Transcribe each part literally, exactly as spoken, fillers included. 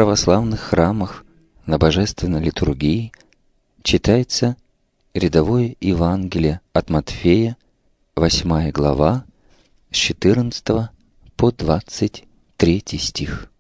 православных храмах на божественной литургии читается рядовое Евангелие от Матфея, восьмая глава, с четырнадцатого по двадцать третий стих.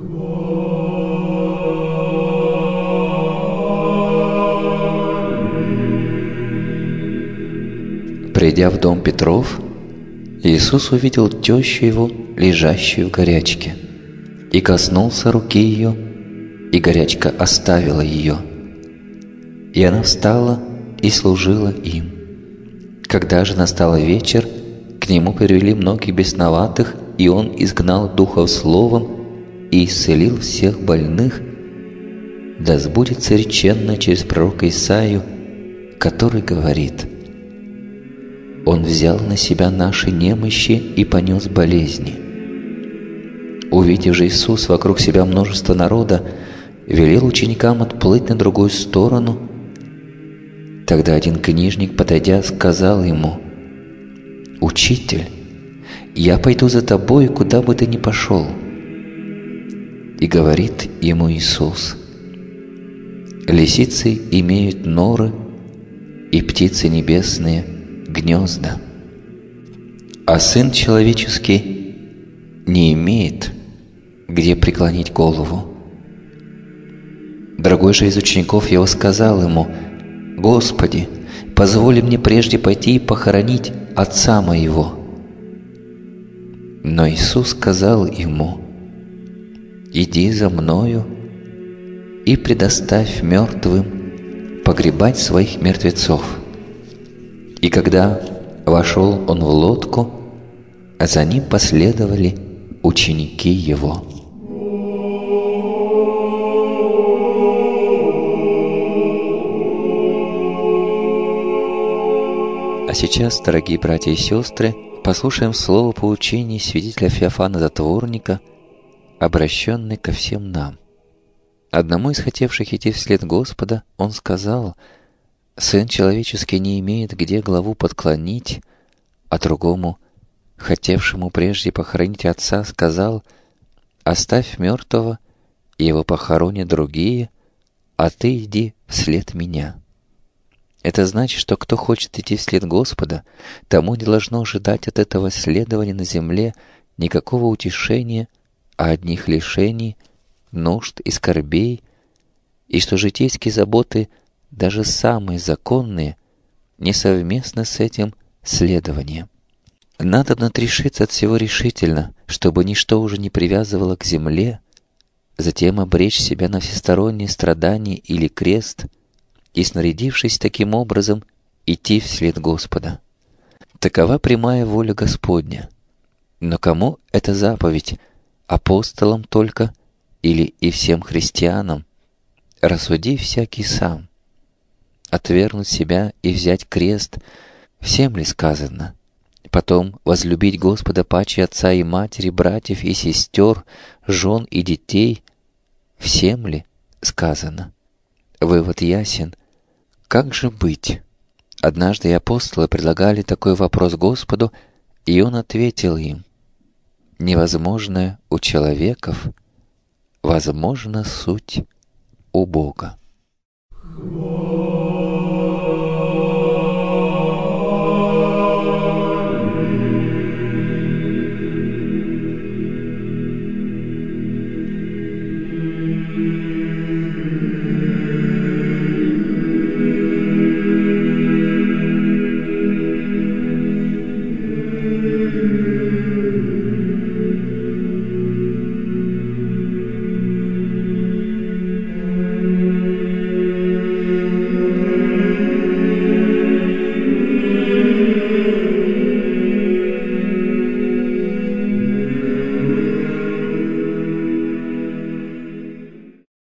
Придя в дом Петров, Иисус увидел тещу его, лежащую в горячке, и коснулся руки ее, и горячка оставила ее. И она встала и служила им. Когда же настал вечер, к нему привели многих бесноватых, и он изгнал духов словом и исцелил всех больных, да сбудется реченное через пророка Исаию, который говорит: «Он взял на себя наши немощи и понес болезни». Увидев же Иисус вокруг себя множество народа, велел ученикам отплыть на другую сторону. Тогда один книжник, подойдя, сказал ему: «Учитель, я пойду за тобой, куда бы ты ни пошел». И говорит ему Иисус: «Лисицы имеют норы, и птицы небесные гнезда, а Сын Человеческий не имеет, где преклонить голову». Другой же из учеников его сказал ему: «Господи, позволь мне прежде пойти и похоронить отца моего». Но Иисус сказал ему: «Иди за Мною и предоставь мертвым погребать своих мертвецов». И когда вошел он в лодку, за ним последовали ученики его. А сейчас, дорогие братья и сестры, послушаем слово поучения святителя Феофана Затворника, обращенный ко всем нам. Одному из хотевших идти вслед Господа он сказал: «Сын человеческий не имеет где главу подклонить», а другому, хотевшему прежде похоронить отца, сказал: «Оставь мертвого, и его похоронят другие, а ты иди вслед меня». Это значит, что кто хочет идти вслед Господа, тому не должно ожидать от этого следования на земле никакого утешения, а одних лишений, нужд и скорбей, и что житейские заботы, даже самые законные, не совместны с этим следованием. Надобно отрешиться от всего решительно, чтобы ничто уже не привязывало к земле, затем обречь себя на всесторонние страдания или крест, и, снарядившись таким образом, идти вслед Господа. Такова прямая воля Господня. Но кому эта заповедь? Апостолам только или и всем христианам? Рассуди всякий сам. Отвергнуть себя и взять крест — всем ли сказано? Потом возлюбить Господа паче отца и матери, братьев и сестер, жен и детей — всем ли сказано? Вывод ясен. Как же быть? Однажды и апостолы предлагали такой вопрос Господу, и Он ответил им: «Невозможное у человеков, возможно суть у Бога».